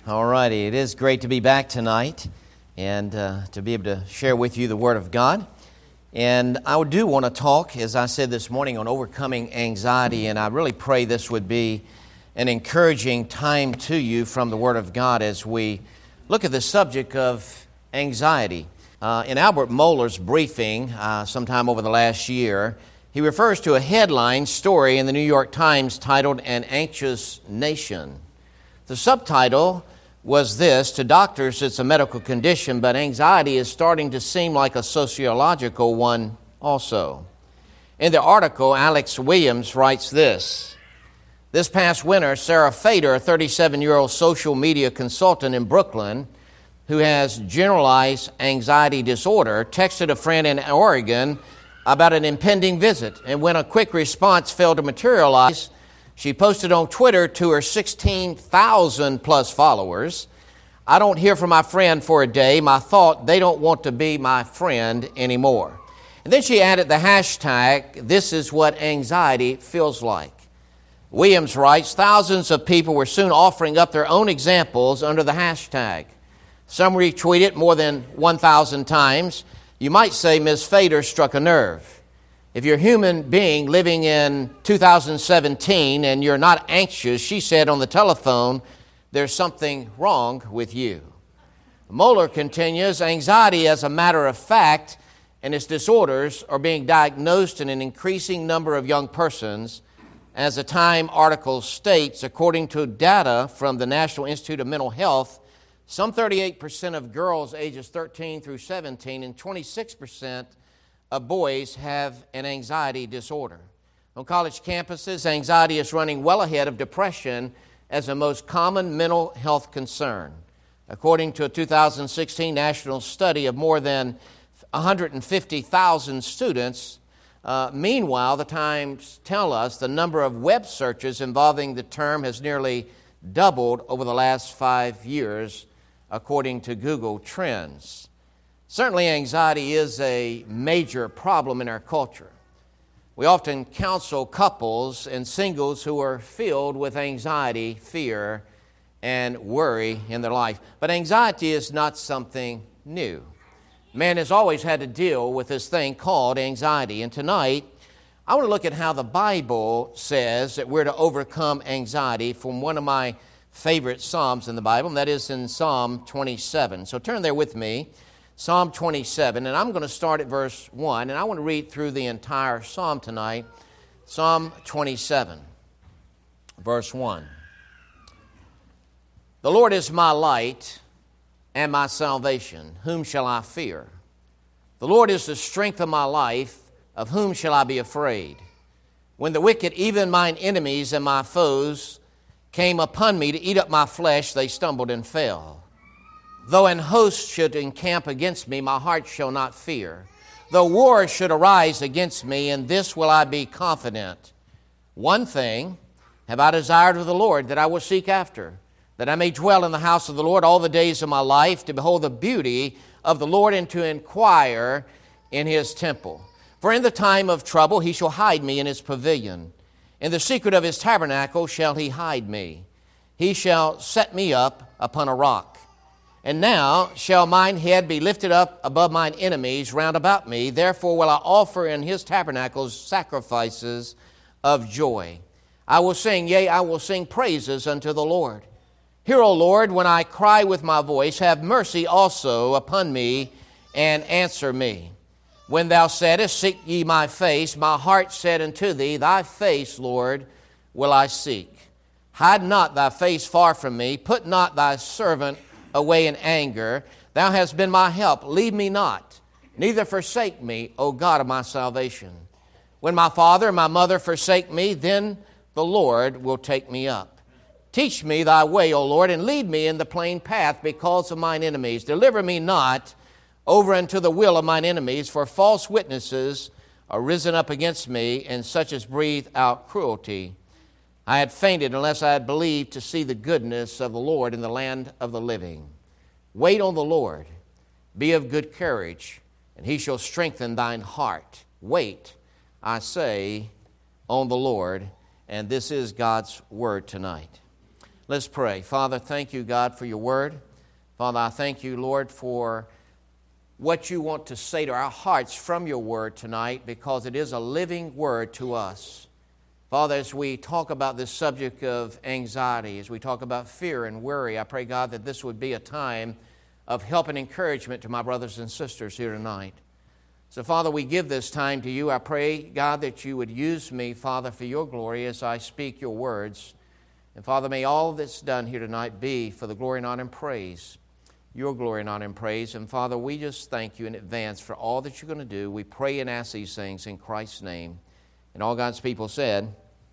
All righty, it is great to be back tonight and to be able to share with you the Word of God. And I do want to talk, as I said this morning, on overcoming anxiety, and I really pray this would be an encouraging time to you from the Word of God as we look at the subject of anxiety. In Albert Mohler's briefing sometime over the last year, he refers to a headline story in the New York Times titled, "An Anxious Nation." The subtitle was this: to doctors it's a medical condition, but anxiety is starting to seem like a sociological one also. In the article, Alex Williams writes this: this past winter, Sarah Fader, a 37-year-old social media consultant in Brooklyn who has generalized anxiety disorder, texted a friend in Oregon about an impending visit, and when a quick response failed to materialize, she posted on Twitter to her 16,000 plus followers, "I don't hear from my friend for a day. My thought, they don't want to be my friend anymore." And then she added the hashtag, "This is what anxiety feels like." Williams writes, thousands of people were soon offering up their own examples under the hashtag. Some retweeted more than 1,000 times. You might say Ms. Fader struck a nerve. If you're a human being living in 2017 and you're not anxious, she said on the telephone, there's something wrong with you. Mohler continues, anxiety as a matter of fact and its disorders are being diagnosed in an increasing number of young persons. As the Time article states, according to data from the National Institute of Mental Health, some 38% of girls ages 13 through 17 and 26% of boys have an anxiety disorder. On college campuses, anxiety is running well ahead of depression as the most common mental health concern. According to a 2016 national study of more than 150,000 students, meanwhile, the Times tell us the number of web searches involving the term has nearly doubled over the last 5 years, according to Google Trends. Certainly, anxiety is a major problem in our culture. We often counsel couples and singles who are filled with anxiety, fear, and worry in their life. But anxiety is not something new. Man has always had to deal with this thing called anxiety. And tonight, I want to look at how the Bible says that we're to overcome anxiety from one of my favorite Psalms in the Bible, and that is in Psalm 27. So turn there with me. Psalm 27, and I'm going to start at verse 1, and I want to read through the entire Psalm tonight. Psalm 27, verse 1. The Lord is my light and my salvation. Whom shall I fear? The Lord is the strength of my life. Of whom shall I be afraid? When the wicked, even mine enemies and my foes, came upon me to eat up my flesh, they stumbled and fell. Though an host should encamp against me, my heart shall not fear. Though war should arise against me, in this will I be confident. One thing have I desired of the Lord, that I will seek after, that I may dwell in the house of the Lord all the days of my life, to behold the beauty of the Lord and to inquire in his temple. For in the time of trouble he shall hide me in his pavilion. In the secret of his tabernacle shall he hide me. He shall set me up upon a rock. And now shall mine head be lifted up above mine enemies round about me. Therefore will I offer in his tabernacles sacrifices of joy. I will sing, yea, I will sing praises unto the Lord. Hear, O Lord, when I cry with my voice. Have mercy also upon me, and answer me. When thou saidest, seek ye my face, my heart said unto thee, thy face, Lord, will I seek. Hide not thy face far from me. Put not thy servant away in anger. Thou hast been my help. Leave me not, neither forsake me, O God of my salvation. When my father and my mother forsake me, then the Lord will take me up. Teach me thy way, O Lord, and lead me in the plain path because of mine enemies. Deliver me not over unto the will of mine enemies, for false witnesses are risen up against me, and such as breathe out cruelty. I had fainted unless I had believed to see the goodness of the Lord in the land of the living. Wait on the Lord, be of good courage, and he shall strengthen thine heart. Wait, I say, on the Lord. And this is God's word tonight. Let's pray. Father, thank you, God, for your word. Father, I thank you, Lord, for what you want to say to our hearts from your word tonight, because it is a living word to us. Father, as we talk about this subject of anxiety, as we talk about fear and worry, I pray, God, that this would be a time of help and encouragement to my brothers and sisters here tonight. So, Father, we give this time to you. I pray, God, that you would use me, Father, for your glory as I speak your words. And, Father, may all that's done here tonight be for the glory and honor and praise, your glory and honor and praise. And, Father, we just thank you in advance for all that you're going to do. We pray and ask these things in Christ's name. And all God's people said,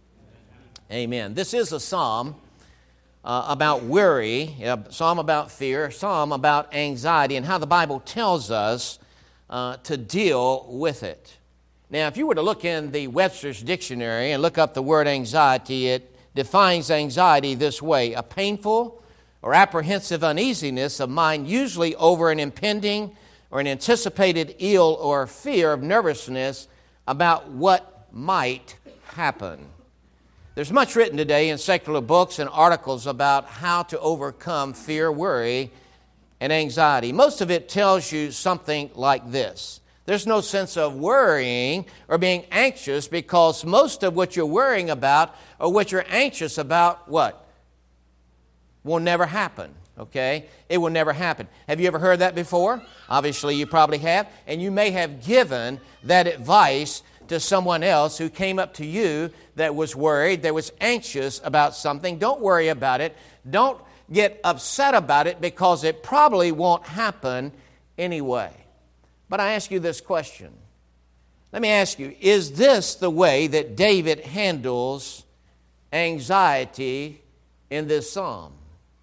Amen. This is a psalm about worry, a psalm about fear, a psalm about anxiety, and how the Bible tells us to deal with it. Now, if you were to look in the Webster's Dictionary and look up the word anxiety, it defines anxiety this way: a painful or apprehensive uneasiness of mind, usually over an impending or an anticipated ill or fear of nervousness about what might happen. There's much written today in secular books and articles about how to overcome fear, worry, and anxiety. Most of it tells you something like this: there's no sense of worrying or being anxious, because most of what you're worrying about or what you're anxious about, what? Will never happen, okay? It will never happen. Have you ever heard that before? Obviously, you probably have, and you may have given that advice to someone else who came up to you that was worried, that was anxious about something. Don't worry about it. Don't get upset about it, because it probably won't happen anyway. But I ask you this question. Let me ask you, is this the way that David handles anxiety in this psalm?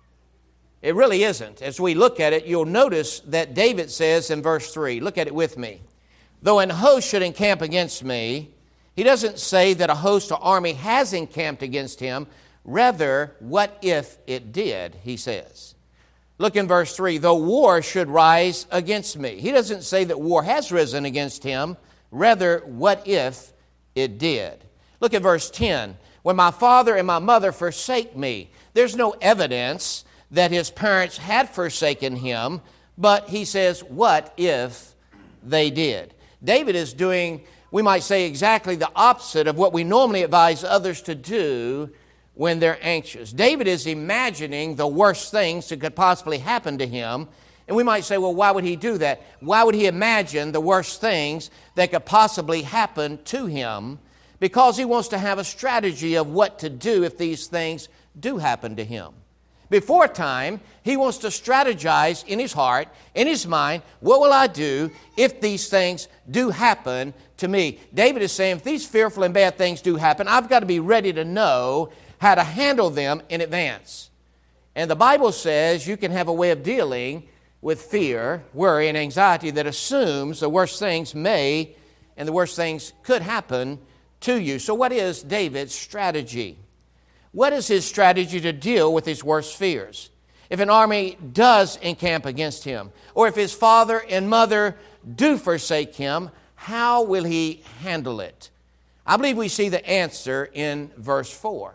It really isn't. As we look at it, you'll notice that David says in verse 3, look at it with me, though an host should encamp against me, he doesn't say that a host or army has encamped against him. Rather, what if it did, he says. Look in verse 3, though war should rise against me. He doesn't say that war has risen against him. Rather, what if it did? Look at verse 10, when my father and my mother forsake me. There's no evidence that his parents had forsaken him, but he says, what if they did? David is doing, we might say, exactly the opposite of what we normally advise others to do when they're anxious. David is imagining the worst things that could possibly happen to him. And we might say, well, why would he do that? Why would he imagine the worst things that could possibly happen to him? Because he wants to have a strategy of what to do if these things do happen to him. Before time, he wants to strategize in his heart, in his mind, what will I do if these things do happen to me? David is saying, if these fearful and bad things do happen, I've got to be ready to know how to handle them in advance. And the Bible says you can have a way of dealing with fear, worry, and anxiety that assumes the worst things may and the worst things could happen to you. So what is David's strategy? What is his strategy to deal with his worst fears? If an army does encamp against him, or if his father and mother do forsake him, how will he handle it? I believe we see the answer in verse 4.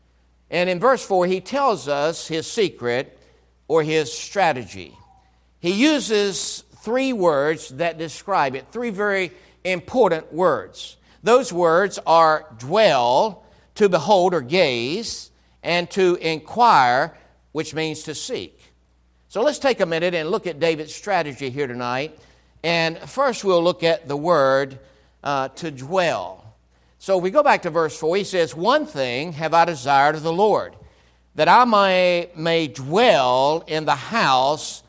And in verse 4, he tells us his secret or his strategy. He uses three words that describe it, three very important words. Those words are dwell, to behold or gaze, and to inquire, which means to seek. So let's take a minute and look at David's strategy here tonight. And first we'll look at the word to dwell. So if we go back to verse 4, he says, one thing have I desired of the Lord, that I may dwell in the house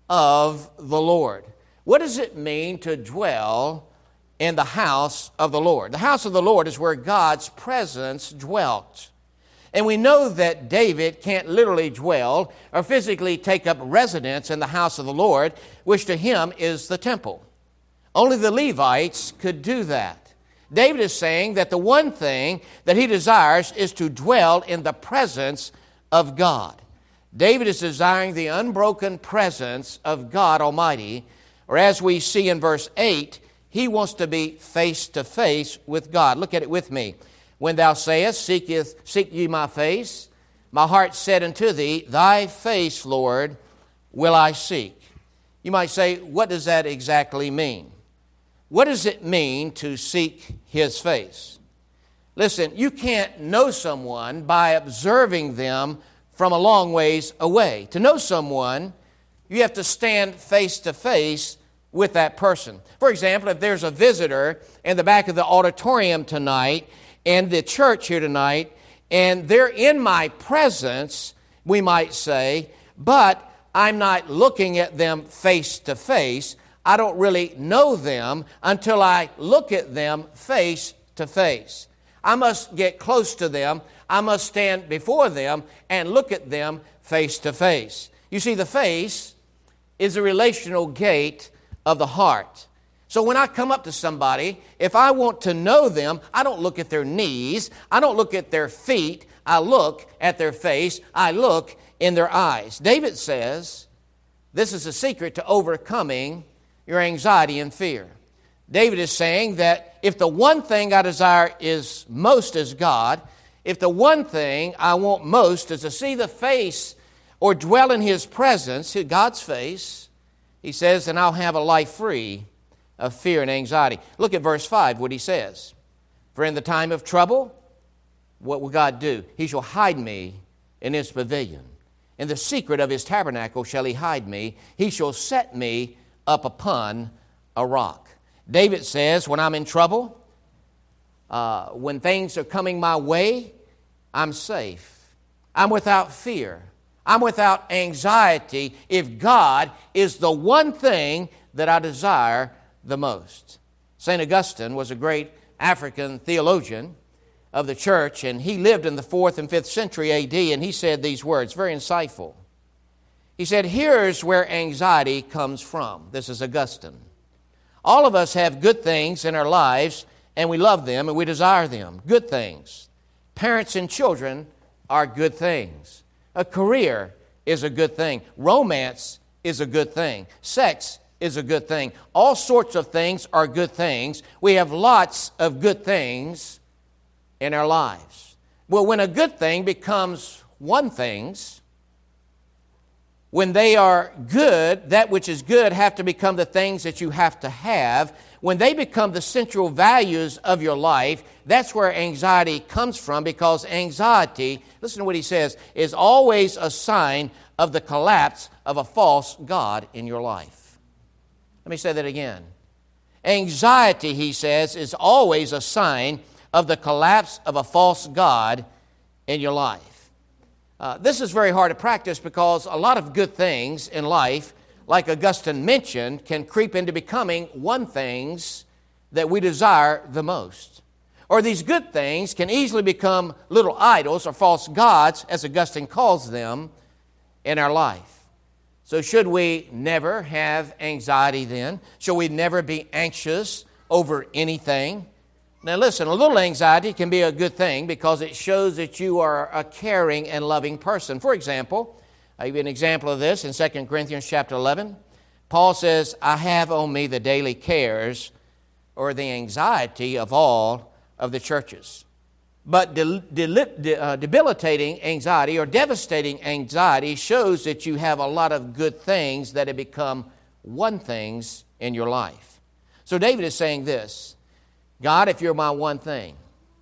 of the Lord. What does it mean to dwell in the house of the Lord? The house of the Lord is where God's presence dwelt. And we know that David can't literally dwell or physically take up residence in the house of the Lord, which to him is the temple. Only the Levites could do that. David is saying that the one thing that he desires is to dwell in the presence of God. David is desiring the unbroken presence of God Almighty, or as we see in verse 8, he wants to be face to face with God. Look at it with me. When thou sayest, seek ye my face, My heart said unto thee, thy face, Lord, will I seek. You might say, what does that exactly mean? What does it mean to seek His face? Listen, you can't know someone by observing them from a long ways away. To know someone, you have to stand face to face with that person. For example, if there's a visitor in the back of the auditorium tonight and the church here tonight, and they're in my presence, we might say, but I'm not looking at them face to face. I don't really know them until I look at them face to face. I must get close to them. I must stand before them and look at them face to face. You see, the face is a relational gate of the heart. So when I come up to somebody, if I want to know them, I don't look at their knees. I don't look at their feet. I look at their face. I look in their eyes. David says, this is a secret to overcoming your anxiety and fear. David is saying that if the one thing I desire is most is God, if the one thing I want most is to see the face or dwell in His presence, God's face, he says, then I'll have a life free of fear and anxiety. Look at verse 5, what he says. For in the time of trouble, what will God do? He shall hide me in His pavilion. In the secret of His tabernacle shall He hide me. He shall set me up upon a rock. David says, when I'm in trouble, when things are coming my way, I'm safe. I'm without fear. I'm without anxiety if God is the one thing that I desire the most. St. Augustine was a great African theologian of the church, and he lived in the 4th and 5th century A.D., and he said these words, very insightful. He said, here's where anxiety comes from. This is Augustine. All of us have good things in our lives, and we love them, and we desire them. Good things. Parents and children are good things. A career is a good thing. Romance is a good thing. Sex is a good thing. All sorts of things are good things. We have lots of good things in our lives. Well, when a good thing becomes one thing's, when they are good, that which is good have to become the things that you have to have. When they become the central values of your life, that's where anxiety comes from, because anxiety, listen to what he says, is always a sign of the collapse of a false god in your life. Let me say that again. Anxiety, he says, is always a sign of the collapse of a false god in your life. This is very hard to practice because a lot of good things in life, like Augustine mentioned, can creep into becoming one things that we desire the most. Or these good things can easily become little idols or false gods, as Augustine calls them, in our life. So should we never have anxiety then? Should we never be anxious over anything? Now listen, a little anxiety can be a good thing because it shows that you are a caring and loving person. For example, I'll give you an example of this in 2 Corinthians chapter 11. Paul says, I have on me the daily cares or the anxiety of all of the churches. But debilitating anxiety or devastating anxiety shows that you have a lot of good things that have become one things in your life. So David is saying this, God, if you're my one thing,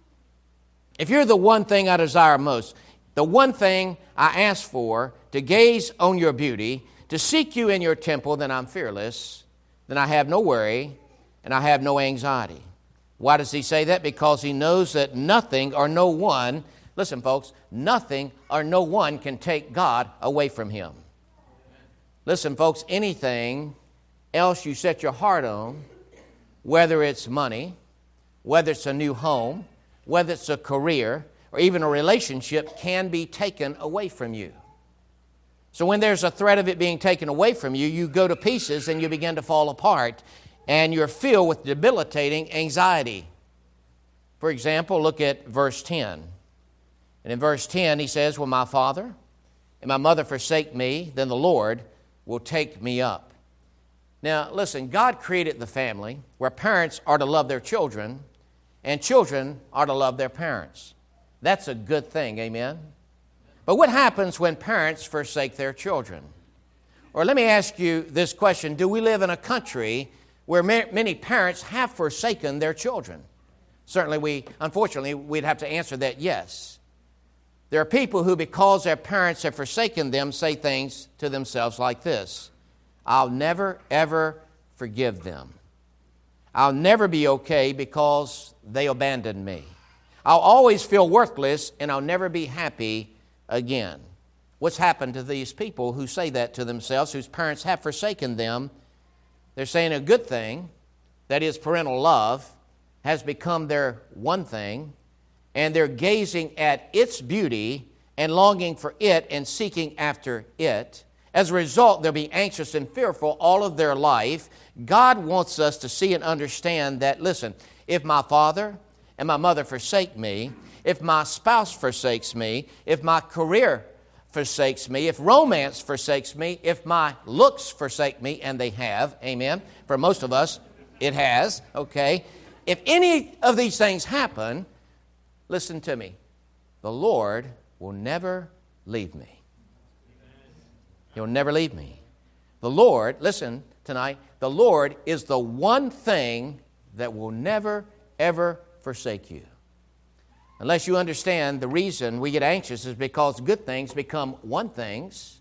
if you're the one thing I desire most, the one thing I ask for, to gaze on your beauty, to seek you in your temple, then I'm fearless, then I have no worry, and I have no anxiety. Why does he say that? Because he knows that nothing or no one, listen folks, nothing or no one can take God away from him. Listen folks, anything else you set your heart on, whether it's money, whether it's a new home, whether it's a career, or even a relationship, can be taken away from you. So when there's a threat of it being taken away from you, you go to pieces and you begin to fall apart, and you're filled with debilitating anxiety. For example, look at verse 10. And in verse 10, he says, when my father and my mother forsake me, then the Lord will take me up. Now, listen, God created the family where parents are to love their children and children are to love their parents. That's a good thing, amen? But what happens when parents forsake their children? Or let me ask you this question. Do we live in a country where many parents have forsaken their children? Certainly, unfortunately, we'd have to answer that yes. There are people who, because their parents have forsaken them, say things to themselves like this: I'll never, ever forgive them. I'll never be okay because they abandoned me. I'll always feel worthless, and I'll never be happy again. What's happened to these people who say that to themselves, whose parents have forsaken them? They're saying a good thing, that is parental love, has become their one thing, and they're gazing at its beauty and longing for it and seeking after it. As a result, they'll be anxious and fearful all of their life. God wants us to see and understand that, listen, if my father and my mother forsake me, if my spouse forsakes me, if my career forsakes me, if romance forsakes me, if my looks forsake me, and they have, amen, for most of us, it has, okay? If any of these things happen, listen to me, the Lord will never leave me. He'll never leave me. The Lord, listen tonight, the Lord is the one thing that will never, ever forsake you. Unless you understand the reason we get anxious is because good things become one things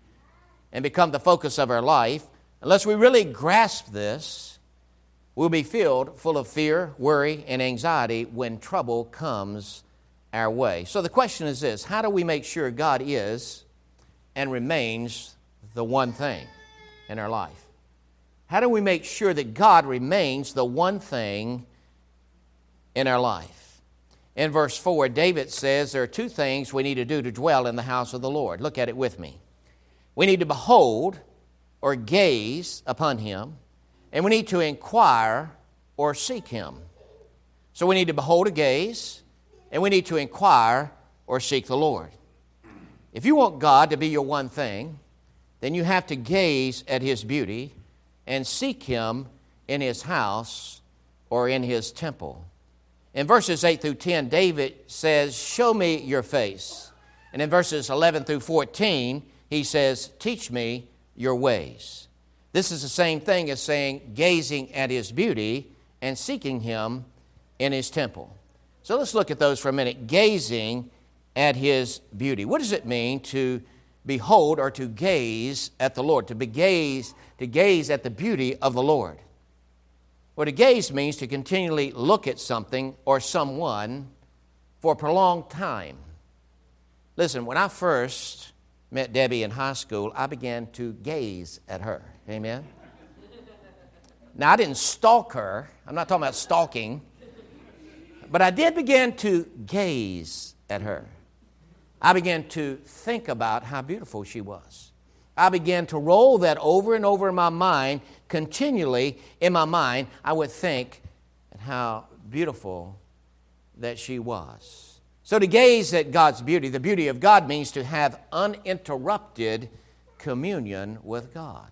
and become the focus of our life. Unless we really grasp this, we'll be filled full of fear, worry, and anxiety when trouble comes our way. So the question is this: how do we make sure God is and remains the one thing in our life? How do we make sure that God remains the one thing in our life? In verse 4, David says there are two things we need to do to dwell in the house of the Lord. Look at it with me. We need to behold or gaze upon Him, and we need to inquire or seek Him. So we need to behold or gaze, and we need to inquire or seek the Lord. If you want God to be your one thing, then you have to gaze at His beauty and seek Him in His house or in His temple. In verses 8 through 10, David says, show me your face. And in verses 11 through 14, he says, teach me your ways. This is the same thing as saying gazing at His beauty and seeking Him in His temple. So let's look at those for a minute. Gazing at His beauty. What does it mean to behold or to gaze at the Lord? To gaze at the beauty of the Lord. Well, to gaze means to continually look at something or someone for a prolonged time. Listen, when I first met Debbie in high school, I began to gaze at her. Amen? Now, I didn't stalk her. I'm not talking about stalking. But I did begin to gaze at her. I began to think about how beautiful she was. I began to roll that over and over in my mind. Continually in my mind, I would think at how beautiful that she was. So to gaze at God's beauty, the beauty of God means to have uninterrupted communion with God.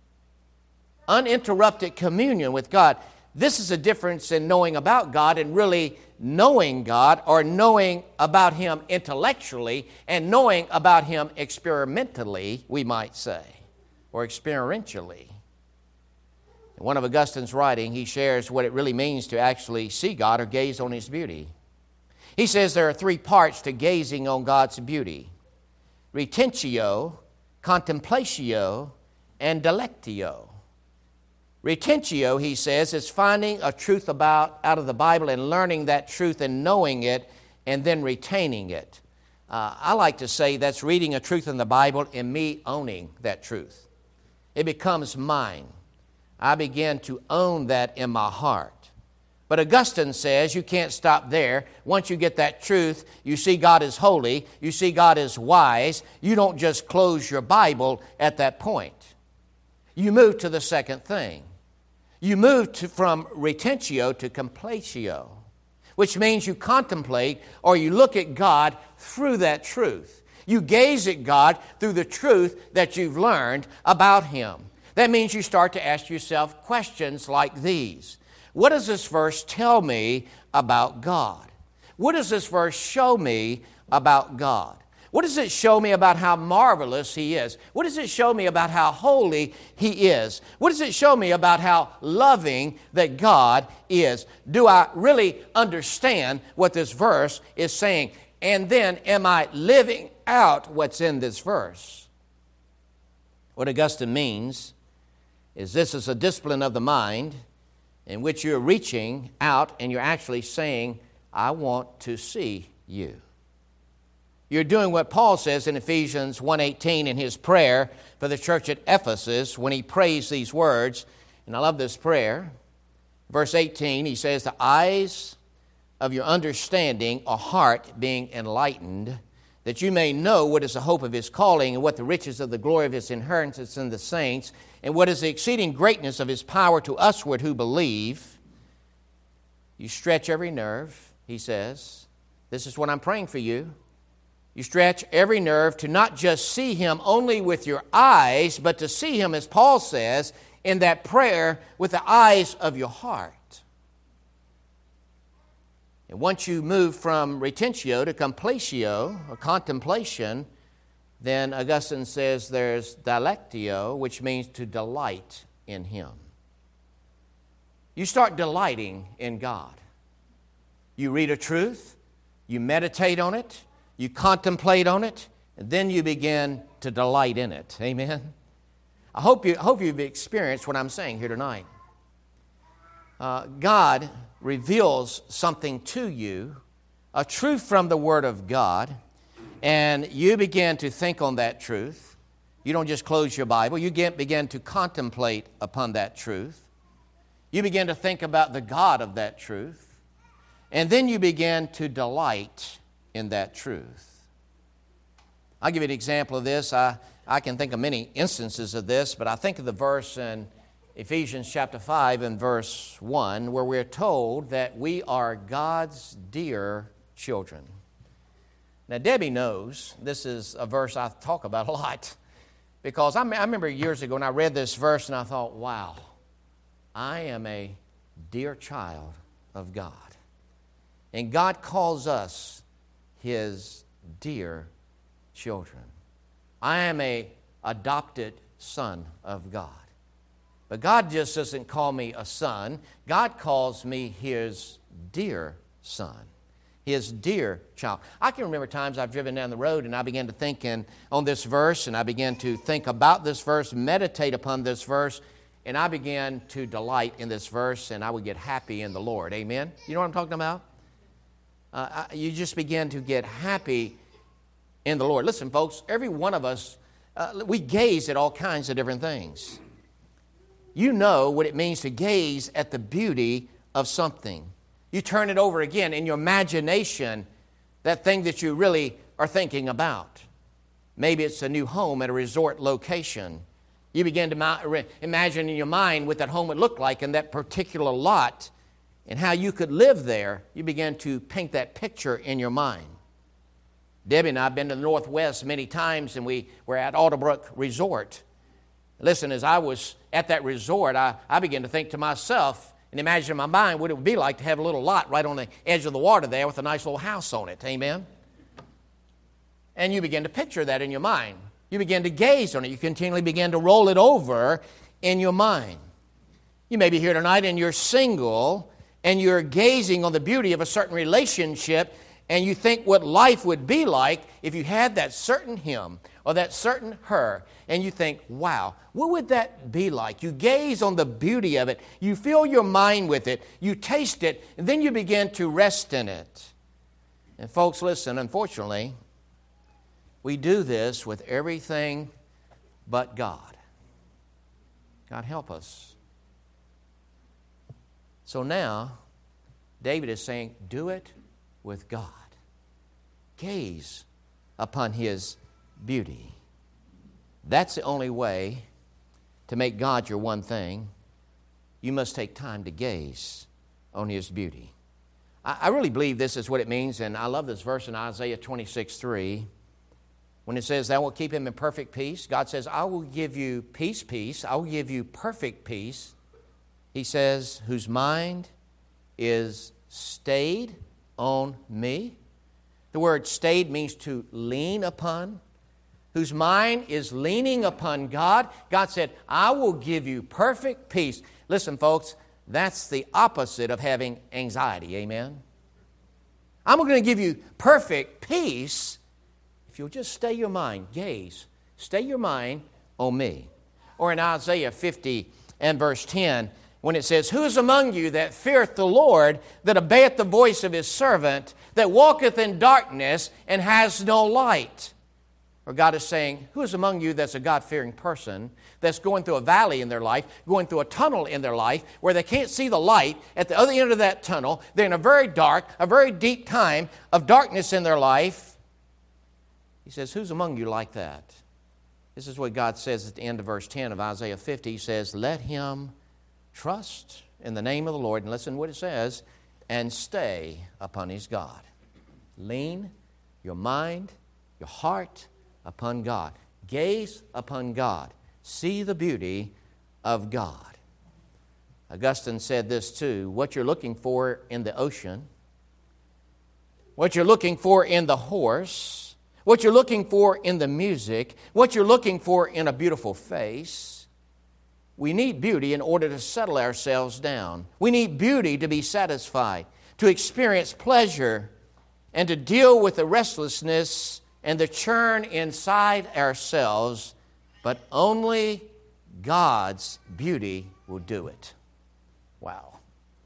Uninterrupted communion with God. This is a difference in knowing about God and really knowing God, or knowing about Him intellectually and knowing about Him experimentally, we might say, or experientially. In one of Augustine's writing, he shares what it really means to actually see God or gaze on His beauty. He says there are three parts to gazing on God's beauty: retentio, contemplatio, and delectio. Retentio, he says, is finding a truth out of the Bible and learning that truth and knowing it and then retaining it. I like to say that's reading a truth in the Bible and me owning that truth. It becomes mine. I begin to own that in my heart. But Augustine says you can't stop there. Once you get that truth, you see God is holy, you see God is wise, you don't just close your Bible at that point. You move to the second thing. You move from retentio to complatio, which means you contemplate or you look at God through that truth. You gaze at God through the truth that you've learned about Him. That means you start to ask yourself questions like these. What does this verse tell me about God? What does this verse show me about God? What does it show me about how marvelous He is? What does it show me about how holy He is? What does it show me about how loving that God is? Do I really understand what this verse is saying? And then, am I living out what's in this verse? What Augustine means is this is a discipline of the mind in which you're reaching out and you're actually saying, I want to see you. You're doing what Paul says in Ephesians 1:18 in his prayer for the church at Ephesus when he prays these words. And I love this prayer. Verse 18, he says, the eyes of your understanding or heart being enlightened, that you may know what is the hope of His calling and what the riches of the glory of His inheritance in the saints, and what is the exceeding greatness of His power to usward who believe. You stretch every nerve, he says. This is what I'm praying for you. You stretch every nerve to not just see Him only with your eyes, but to see Him, as Paul says, in that prayer with the eyes of your heart. And once you move from retentio to completio, or contemplation, then Augustine says there's dilectio, which means to delight in Him. You start delighting in God. You read a truth, you meditate on it, you contemplate on it, and then you begin to delight in it. Amen? I hope you've experienced what I'm saying here tonight. God reveals something to you, a truth from the Word of God, and you begin to think on that truth. You don't just close your Bible. You begin to contemplate upon that truth. You begin to think about the God of that truth, and then you begin to delight in that truth. I'll give you an example of this. I can think of many instances of this, but I think of the verse in Ephesians chapter 5 and verse 1 where we're told that we are God's dear children. Now, Debbie knows this is a verse I talk about a lot because I remember years ago when I read this verse and I thought, wow, I am a dear child of God. And God calls us His dear children. I am an adopted son of God. But God just doesn't call me a son. God calls me His dear son, His dear child. I can remember times I've driven down the road and I began to think on this verse, and I began to think about this verse, meditate upon this verse, and I began to delight in this verse, and I would get happy in the Lord. Amen? You know what I'm talking about? You just begin to get happy in the Lord. Listen, folks, every one of us, we gaze at all kinds of different things. You know what it means to gaze at the beauty of something. You turn it over again in your imagination, that thing that you really are thinking about. Maybe it's a new home at a resort location. You begin to imagine in your mind what that home would look like in that particular lot and how you could live there. You begin to paint that picture in your mind. Debbie and I have been to the Northwest many times, and we were at Alderbrook Resort. Listen, as I was at that resort, I began to think to myself and imagine in my mind what it would be like to have a little lot right on the edge of the water there with a nice little house on it. Amen? And you begin to picture that in your mind. You begin to gaze on it. You continually begin to roll it over in your mind. You may be here tonight and you're single and you're gazing on the beauty of a certain relationship, and you think what life would be like if you had that certain him or that certain her, and you think, wow, what would that be like? You gaze on the beauty of it, you fill your mind with it, you taste it, and then you begin to rest in it. And folks, listen, unfortunately, we do this with everything but God. God help us. So now, David is saying, do it with God. Gaze upon His beauty. That's the only way to make God your one thing. You must take time to gaze on His beauty. I really believe this is what it means, and I love this verse in Isaiah 26:3. When it says, thou wilt keep him in perfect peace, God says, I will give you peace. I will give you perfect peace. He says, whose mind is stayed on me. The word stayed means to lean upon, whose mind is leaning upon God. God said, I will give you perfect peace. Listen, folks, that's the opposite of having anxiety. Amen? I'm going to give you perfect peace if you'll just stay your mind, stay your mind on me. Or in Isaiah 50 and verse 10, when it says, Who is among you that feareth the Lord, that obeyeth the voice of His servant, that walketh in darkness and has no light? Or God is saying, who is among you that's a God-fearing person that's going through a valley in their life, going through a tunnel in their life where they can't see the light at the other end of that tunnel? They're in a very dark, a very deep time of darkness in their life. He says, who's among you like that? This is what God says at the end of verse 10 of Isaiah 50. He says, let him trust in the name of the Lord, and listen to what it says, and stay upon his God. Lean your mind, your heart upon God. Gaze upon God. See the beauty of God. Augustine said this too, what you're looking for in the ocean, what you're looking for in the horse, what you're looking for in the music, what you're looking for in a beautiful face, we need beauty in order to settle ourselves down. We need beauty to be satisfied, to experience pleasure, and to deal with the restlessness and the churn inside ourselves, but only God's beauty will do it. Wow.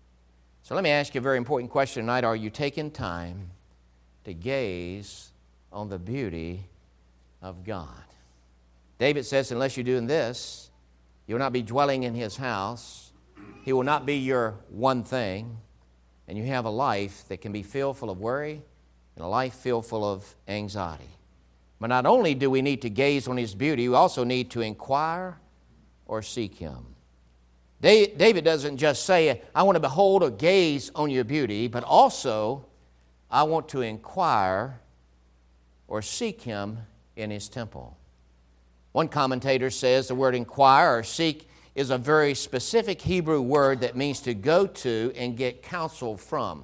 So let me ask you a very important question tonight. Are you taking time to gaze on the beauty of God? David says, unless you're doing this, you will not be dwelling in His house. He will not be your one thing. And you have a life that can be filled full of worry and a life filled full of anxiety. But not only do we need to gaze on His beauty, we also need to inquire or seek Him. David doesn't just say, I want to behold or gaze on your beauty, but also, I want to inquire or seek Him in His temple. One commentator says the word inquire or seek is a very specific Hebrew word that means to go to and get counsel from.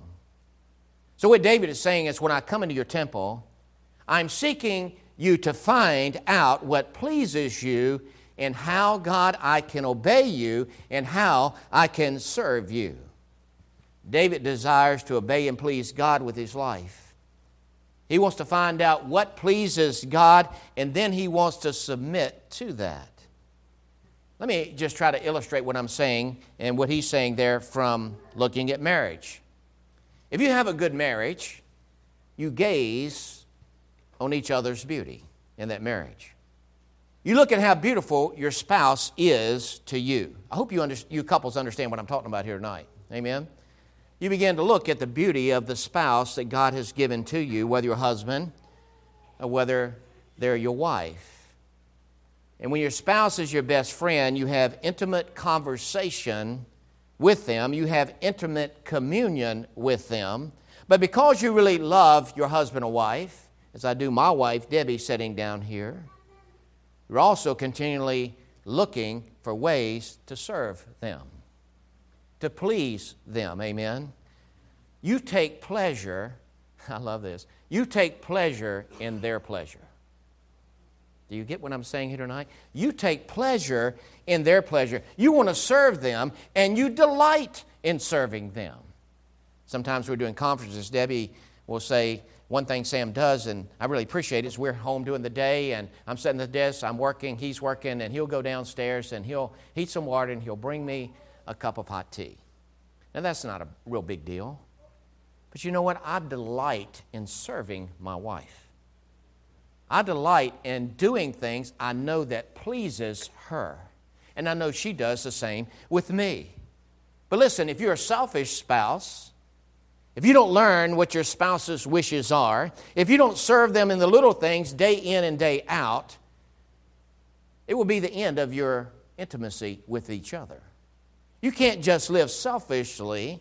So what David is saying is, when I come into your temple, I'm seeking you to find out what pleases you and how, God, I can obey you and how I can serve you. David desires to obey and please God with his life. He wants to find out what pleases God, and then he wants to submit to that. Let me just try to illustrate what I'm saying and what he's saying there from looking at marriage. If you have a good marriage, you gaze on each other's beauty in that marriage. You look at how beautiful your spouse is to you. I hope you couples understand what I'm talking about here tonight. Amen? You begin to look at the beauty of the spouse that God has given to you, whether you're a husband or whether they're your wife. And when your spouse is your best friend, you have intimate conversation with them. You have intimate communion with them. But because you really love your husband or wife, as I do my wife, Debbie, sitting down here, you're also continually looking for ways to serve them, to please them. Amen? You take pleasure, I love this, you take pleasure in their pleasure. Do you get what I'm saying here tonight? You take pleasure in their pleasure. You want to serve them, and you delight in serving them. Sometimes we're doing conferences. Debbie will say, one thing Sam does, and I really appreciate it, is we're home during the day, and I'm sitting at the desk, I'm working, he's working, and he'll go downstairs, and he'll heat some water, and he'll bring me a cup of hot tea. Now, that's not a real big deal. But you know what? I delight in serving my wife. I delight in doing things I know that pleases her. And I know she does the same with me. But listen, if you're a selfish spouse, if you don't learn what your spouse's wishes are, if you don't serve them in the little things day in and day out, it will be the end of your intimacy with each other. You can't just live selfishly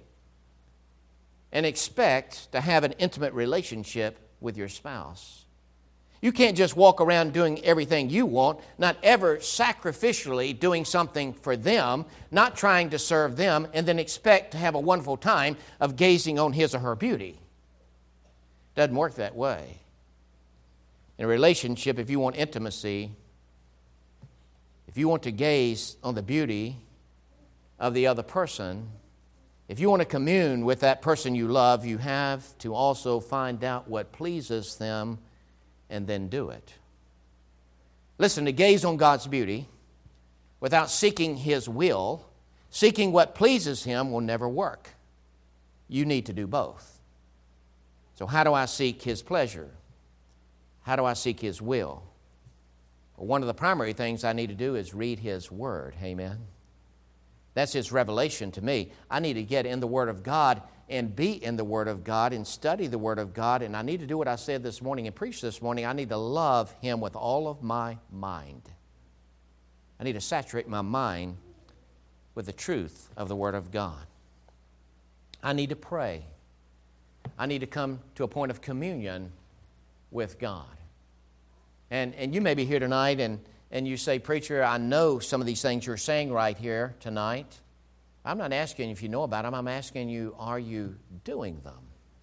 and expect to have an intimate relationship with your spouse. You can't just walk around doing everything you want, not ever sacrificially doing something for them, not trying to serve them, and then expect to have a wonderful time of gazing on his or her beauty. Doesn't work that way. In a relationship, if you want intimacy, if you want to gaze on the beauty of the other person, if you want to commune with that person you love, you have to also find out what pleases them and then do it. Listen, to gaze on God's beauty without seeking His will, seeking what pleases Him, will never work. You need to do both. So how do I seek His pleasure? How do I seek His will? Well, one of the primary things I need to do is read His Word. Amen. That's His revelation to me. I need to get in the Word of God and be in the Word of God and study the Word of God. And I need to do what I said this morning and preach this morning. I need to love Him with all of my mind. I need to saturate my mind with the truth of the Word of God. I need to pray. I need to come to a point of communion with God. And you may be here tonight and you say, "Preacher, I know some of these things you're saying right here tonight." I'm not asking if you know about them. I'm asking you, are you doing them?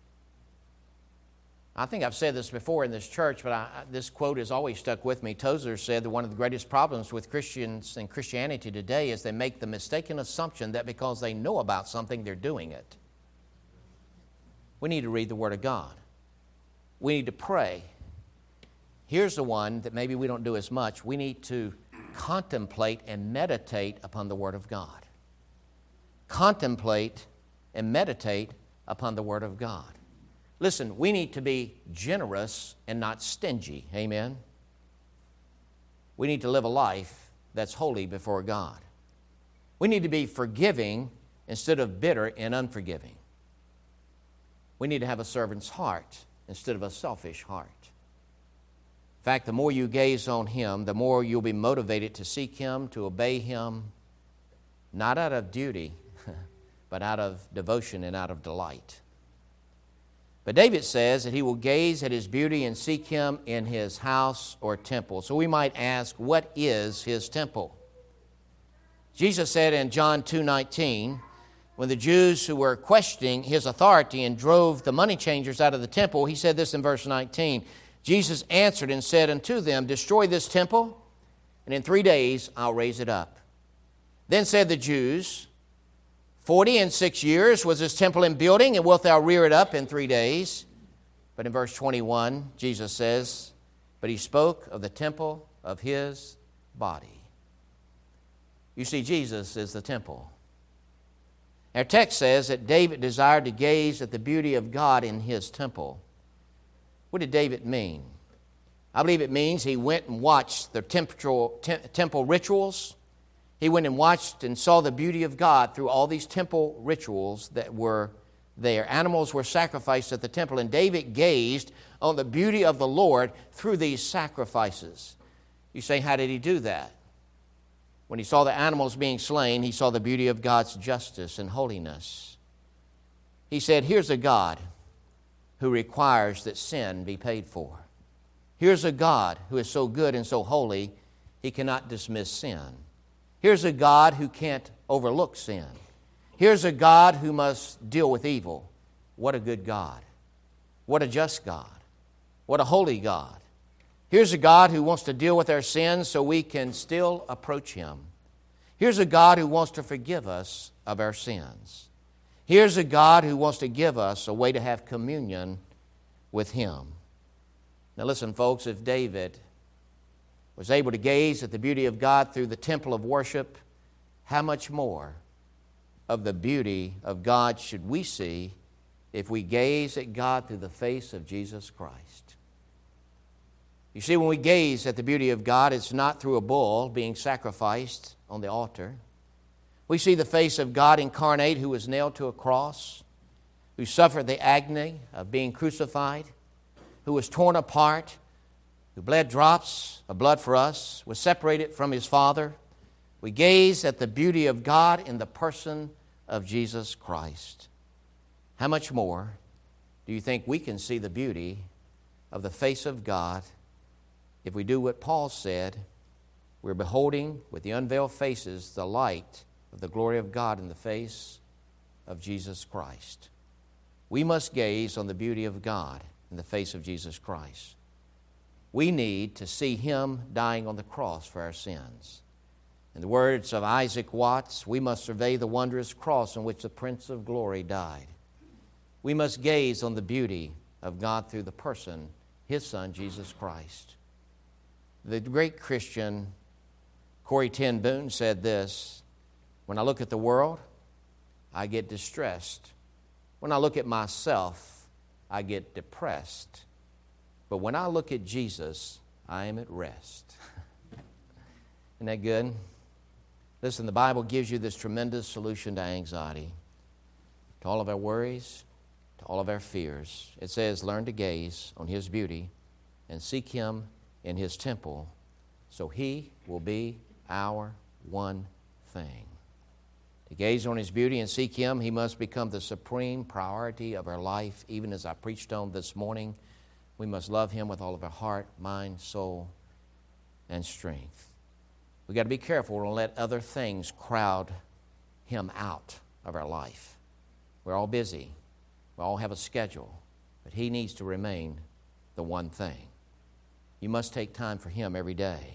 I think I've said this before in this church, but this quote has always stuck with me. Tozer said that one of the greatest problems with Christians and Christianity today is they make the mistaken assumption that because they know about something, they're doing it. We need to read the Word of God. We need to pray. Here's the one that maybe we don't do as much. We need to contemplate and meditate upon the Word of God. Contemplate and meditate upon the Word of God. Listen, we need to be generous and not stingy. Amen? We need to live a life that's holy before God. We need to be forgiving instead of bitter and unforgiving. We need to have a servant's heart instead of a selfish heart. In fact, the more you gaze on Him, the more you'll be motivated to seek Him, to obey Him, not out of duty, but out of devotion and out of delight. But David says that he will gaze at His beauty and seek Him in His house or temple. So we might ask, what is His temple? Jesus said in John 2:19, when the Jews who were questioning His authority and drove the money changers out of the temple, He said this in verse 19, Jesus answered and said unto them, "Destroy this temple, and in 3 days I'll raise it up." Then said the Jews, 46 years was this temple in building, and wilt thou rear it up in 3 days? But in verse 21, Jesus says, but He spoke of the temple of His body. You see, Jesus is the temple. Our text says that David desired to gaze at the beauty of God in His temple. What did David mean? I believe it means he went and watched the temple rituals. He went and watched and saw the beauty of God through all these temple rituals that were there. Animals were sacrificed at the temple, and David gazed on the beauty of the Lord through these sacrifices. You say, how did he do that? When he saw the animals being slain, he saw the beauty of God's justice and holiness. He said, here's a God who requires that sin be paid for. Here's a God who is so good and so holy, He cannot dismiss sin. Here's a God who can't overlook sin. Here's a God who must deal with evil. What a good God. What a just God. What a holy God. Here's a God who wants to deal with our sins so we can still approach Him. Here's a God who wants to forgive us of our sins. Here's a God who wants to give us a way to have communion with Him. Now listen, folks, if David was able to gaze at the beauty of God through the temple of worship, how much more of the beauty of God should we see if we gaze at God through the face of Jesus Christ? You see, when we gaze at the beauty of God, it's not through a bull being sacrificed on the altar. We see the face of God incarnate, who was nailed to a cross, who suffered the agony of being crucified, who was torn apart, who bled drops of blood for us, was separated from His Father. We gaze at the beauty of God in the person of Jesus Christ. How much more do you think we can see the beauty of the face of God if we do what Paul said? We're beholding with the unveiled faces the light of the glory of God in the face of Jesus Christ. We must gaze on the beauty of God in the face of Jesus Christ. We need to see Him dying on the cross for our sins. In the words of Isaac Watts, we must survey the wondrous cross on which the Prince of Glory died. We must gaze on the beauty of God through the person, His Son, Jesus Christ. The great Christian Corrie ten Boom said this, "When I look at the world, I get distressed. When I look at myself, I get depressed. But when I look at Jesus, I am at rest." Isn't that good? Listen, the Bible gives you this tremendous solution to anxiety, to all of our worries, to all of our fears. It says, learn to gaze on His beauty and seek Him in His temple, so He will be our one thing. To gaze on His beauty and seek Him, He must become the supreme priority of our life. Even as I preached on this morning, we must love Him with all of our heart, mind, soul, and strength. We've got to be careful to let other things crowd Him out of our life. We're all busy. We all have a schedule. But He needs to remain the one thing. You must take time for Him every day.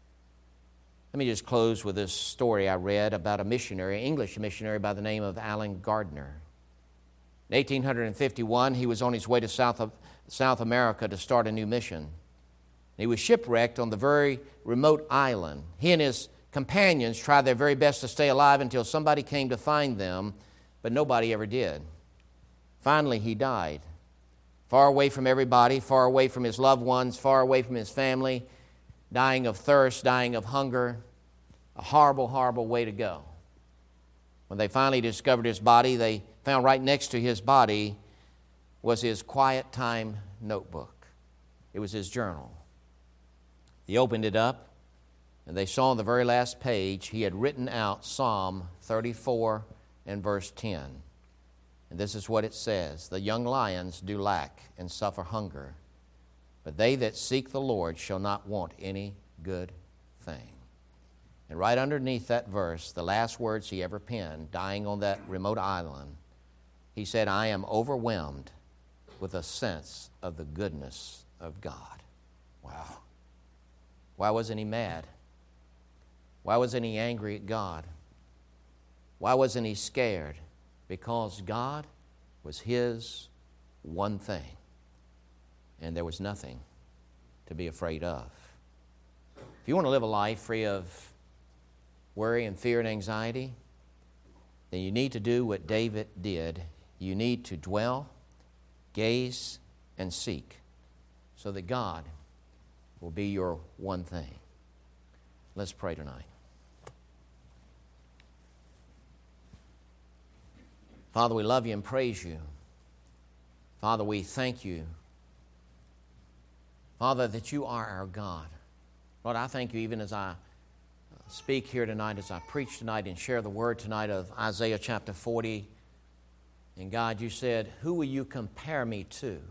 Let me just close with this story I read about a missionary, English missionary by the name of Allen Gardner. In 1851, he was on his way to South America to start a new mission. He was shipwrecked on the very remote island. He and his companions tried their very best to stay alive until somebody came to find them, but nobody ever did. Finally, he died, far away from everybody, far away from his loved ones, far away from his family, dying of thirst, dying of hunger. A horrible, horrible way to go. When they finally discovered his body, they found right next to his body was his quiet time notebook. It was his journal. He opened it up, and they saw on the very last page he had written out Psalm 34 and verse 10. And this is what it says: "The young lions do lack and suffer hunger, but they that seek the Lord shall not want any good thing." And right underneath that verse, the last words he ever penned, dying on that remote island, he said, "I am overwhelmed with a sense of the goodness of God." Wow. Why wasn't he mad? Why wasn't he angry at God? Why wasn't he scared? Because God was his one thing, and there was nothing to be afraid of. If you want to live a life free of worry and fear and anxiety, then you need to do what David did. You need to dwell, gaze, and seek, so that God will be your one thing. Let's pray tonight. Father, we love you and praise you. Father, we thank you, Father, that you are our God. Lord, I thank you even as I speak here tonight, as I preach tonight and share the word tonight of Isaiah chapter 40. And God, you said, "Who will you compare me to?"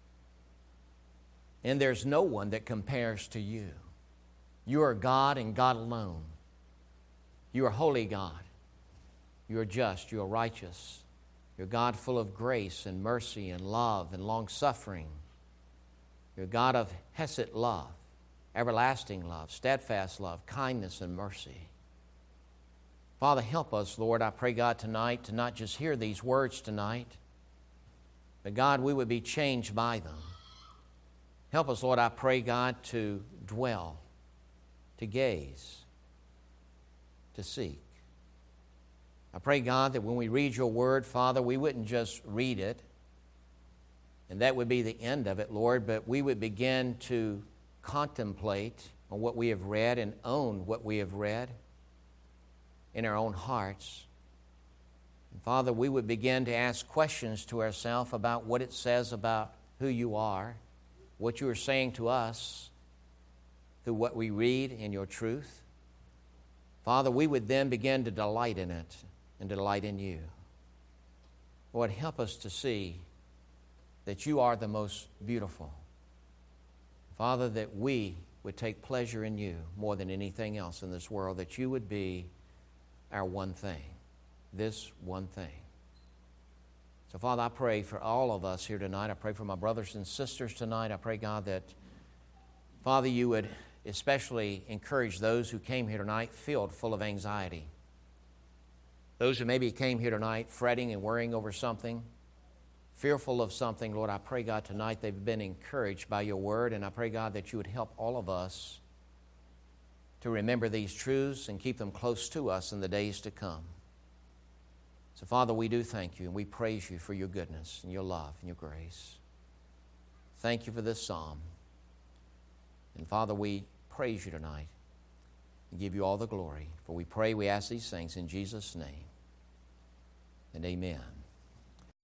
And there's no one that compares to you. You are God and God alone. You are holy God. You are just. You are righteous. You're God full of grace and mercy and love and long-suffering. You're God of hesed love, everlasting love, steadfast love, kindness and mercy. Father, help us, Lord, I pray, God, tonight to not just hear these words tonight, but, God, we would be changed by them. Help us, Lord, I pray, God, to dwell, to gaze, to seek. I pray, God, that when we read your word, Father, we wouldn't just read it, and that would be the end of it, Lord, but we would begin to contemplate on what we have read and own what we have read in our own hearts. And Father, we would begin to ask questions to ourselves about what it says about who you are, what you are saying to us through what we read in your truth. Father, we would then begin to delight in it and delight in you. Lord, help us to see that you are the most beautiful. Father, that we would take pleasure in you more than anything else in this world, that you would be our one thing, this one thing. So, Father, I pray for all of us here tonight. I pray for my brothers and sisters tonight. I pray, God, that, Father, you would especially encourage those who came here tonight filled full of anxiety. Those who maybe came here tonight fretting and worrying over something, fearful of something, Lord, I pray, God, tonight they've been encouraged by your word, and I pray, God, that you would help all of us to remember these truths and keep them close to us in the days to come. So, Father, we do thank you, and we praise you for your goodness and your love and your grace. Thank you for this psalm. And, Father, we praise you tonight and give you all the glory. For we pray, we ask these things in Jesus' name. And amen.